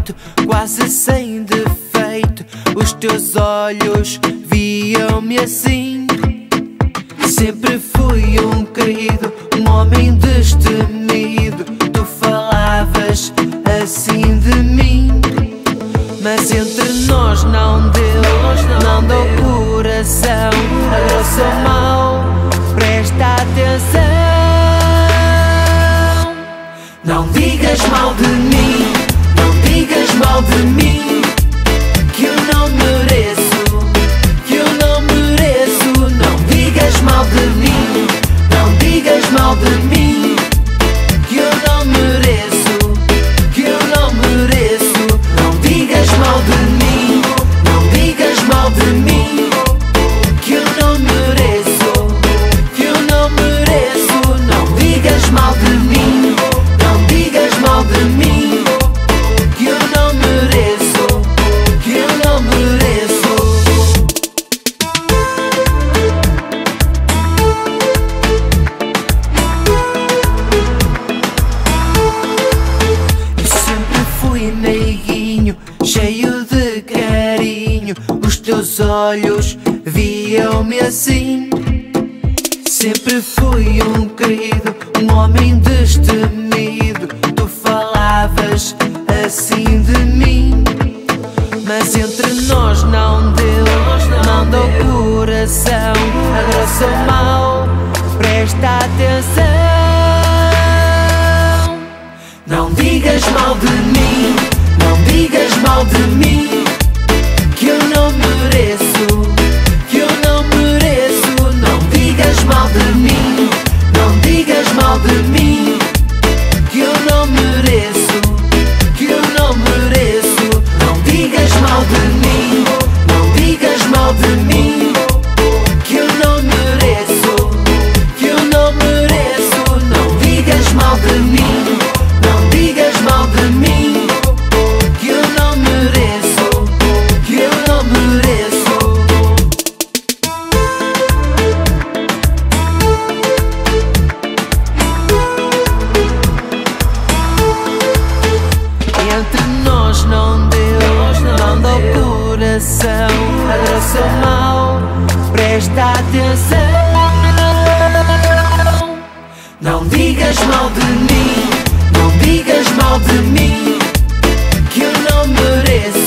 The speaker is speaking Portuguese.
perfeito, quase sem defeito. Os teus olhos viam-me assim. Sempre fui um querido, um homem destemido. Tu falavas assim de mim, mas entre nós não deu o coração. Agora sou mau, presta atenção. Não digas mal de mim, não digas mal de mim, que eu não mereço, que eu não mereço. Não digas mal de mim, não digas mal de mim, que eu não mereço, que eu não mereço. Não digas mal de mim, não digas mal de mim, que eu não mereço, que eu não mereço. Não digas mal de mim, não digas mal de mim, que eu não mereço, que eu não mereço. Eu sempre fui meiguinho, cheio de carinho. Os teus olhos viam-me assim. Sempre fui um querido, um homem destemido. Tu falavas assim de mim, mas entre nós não deu o coração. Agora sou mau, presta atenção. Não digas mal de mim, não digas mal de mim, que eu não mereço, que eu não mereço. Não digas mal de mim, não digas mal de mim, que eu não mereço, que eu não mereço. Não digas mal de mim, não digas mal de mim, que eu não mereço, que eu não mereço. Não digas mal de mim, não digas mal de mim, que eu não mereço, que eu não mereço. Entre nós não deu o coração. Agora sou mau, presta atenção. Não digas mal de mim, não digas mal de mim, que eu não mereço,